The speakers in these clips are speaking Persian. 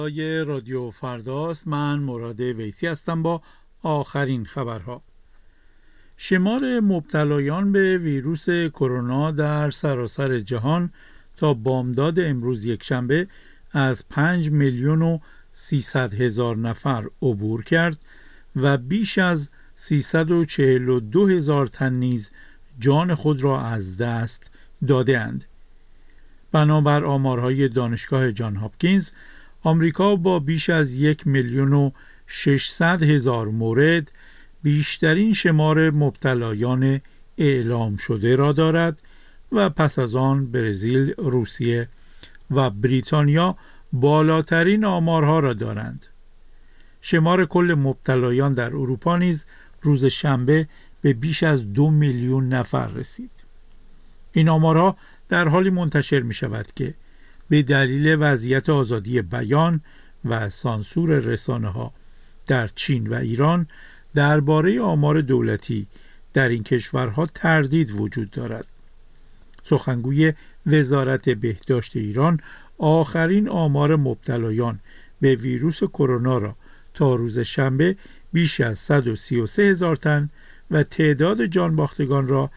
رادیو فرداست. من مراد ویسی هستم با آخرین خبرها. شمار مبتلایان به ویروس کرونا در سراسر جهان تا بامداد امروز یکشنبه از 5,300,000 نفر عبور کرد و بیش از 342,000 تن نیز جان خود را از دست داده‌اند. بنابر آمارهای دانشگاه جان هاپکینز، آمریکا با بیش از 1,600,000 مورد بیشترین شمار مبتلایان اعلام شده را دارد و پس از آن برزیل، روسیه و بریتانیا بالاترین آمارها را دارند. شمار کل مبتلایان در اروپا نیز روز شنبه به بیش از 2 میلیون نفر رسید. این آمارها در حالی منتشر می شود که به دلیل وضعیت آزادی بیان و سانسور رسانه‌ها در چین و ایران درباره آمار دولتی در این کشورها تردید وجود دارد. سخنگوی وزارت بهداشت ایران آخرین آمار مبتلایان به ویروس کرونا را تا روز شنبه بیش از 133,000 تن و تعداد جانباختگان را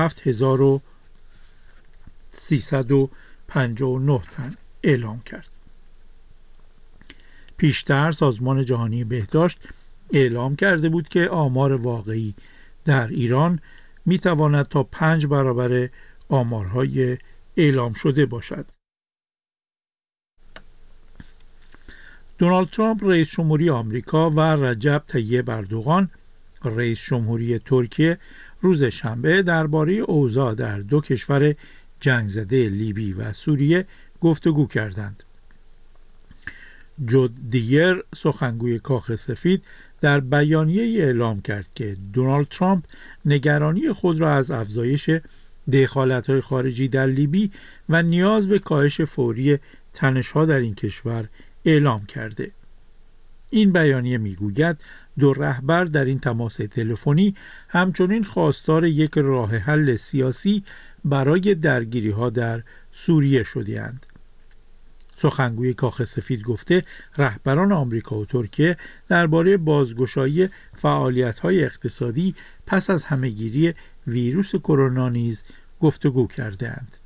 7,359 تن اعلام کرد. پیشتر سازمان جهانی بهداشت اعلام کرده بود که آمار واقعی در ایران می تواند تا 5 برابر آمارهای اعلام شده باشد. دونالد ترامپ رئیس جمهوری آمریکا و رجب طیب اردوغان رئیس جمهوری ترکیه روز شنبه درباره اوضاع در دو کشور جنگ زده لیبی و سوریه گفتگو کردند. جود دیر، سخنگوی کاخ سفید، در بیانیه‌ای اعلام کرد که دونالد ترامپ نگرانی خود را از افزایش دخالت‌های خارجی در لیبی و نیاز به کاهش فوری تنش‌ها در این کشور اعلام کرده. این بیانیه میگوید دو رهبر در این تماس تلفنی همچنین خواستار یک راه حل سیاسی برای درگیری‌ها در سوریه شده‌اند. سخنگوی کاخ سفید گفته رهبران آمریکا و ترکیه درباره بازگشایی فعالیت‌های اقتصادی پس از همه‌گیری ویروس کرونا نیز گفتگو کرده‌اند.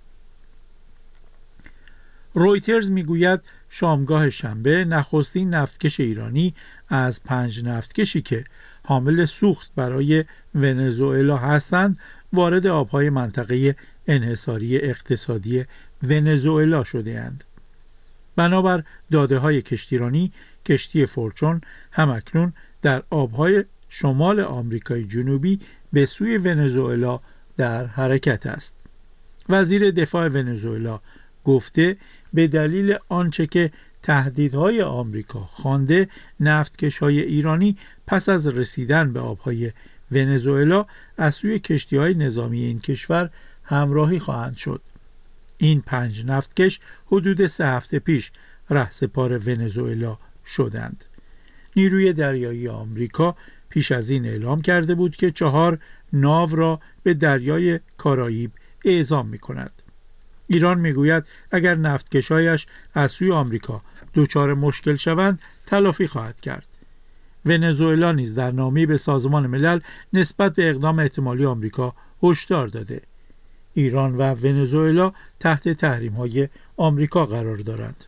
رویترز میگوید شامگاه شنبه نخستین نفتکش ایرانی از 5 نفتکشی که حامل سوخت برای ونزوئلا هستند وارد آبهای منطقه انحصاری اقتصادی ونزوئلا شده‌اند. بنابر داده‌های کشتیرانی، کشتی فورچون همکنون در آبهای شمال آمریکای جنوبی به سوی ونزوئلا در حرکت است. وزیر دفاع ونزوئلا گفته به دلیل آنچه که تهدیدهای آمریکا خوانده نفتکش‌های ایرانی پس از رسیدن به آبهای ونزوئلا از سوی کشتی‌های نظامی این کشور همراهی خواهند شد. این 5 نفتکش حدود 3 هفته پیش رهسپار ونزوئلا شدند. نیروی دریایی آمریکا پیش از این اعلام کرده بود که 4 ناو را به دریای کارائیب اعزام می‌کند. ایران میگوید اگر نفتکش‌هایش از سوی آمریکا دچار مشکل شوند تلافی خواهد کرد. ونزوئلا نیز در نامه‌ای به سازمان ملل نسبت به اقدام احتمالی آمریکا هشدار داده. ایران و ونزوئلا تحت تحریم‌های آمریکا قرار دارند.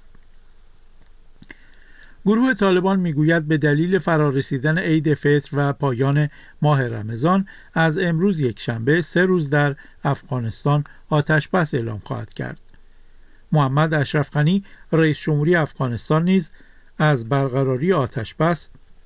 گروه طالبان میگوید به دلیل فرارسیدن عید فطر و پایان ماه رمضان از امروز یکشنبه 3 روز در افغانستان آتش بس اعلام خواهد کرد. محمد اشرف غنی رئیس جمهوری افغانستان نیز از برقراری آتش بس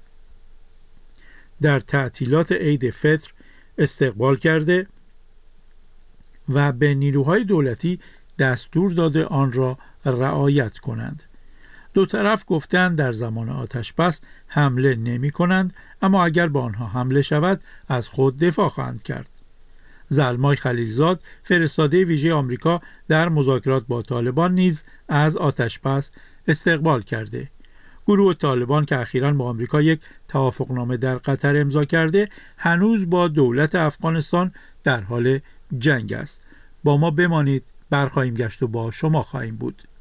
در تعطیلات عید فطر استقبال کرده و به نیروهای دولتی دستور داده آن را رعایت کنند. دو طرف گفتند در زمان آتش بس حمله نمی کنند، اما اگر به آنها حمله شود از خود دفاع خواهند کرد. زلمای خلیلزاد فرستاده ویژه آمریکا در مذاکرات با طالبان نیز از آتش بس استقبال کرده. گروه طالبان که اخیراً با آمریکا یک توافقنامه در قطر امضا کرده هنوز با دولت افغانستان در حال جنگ است. با ما بمانید، برخواهیم گشت و با شما خواهیم بود.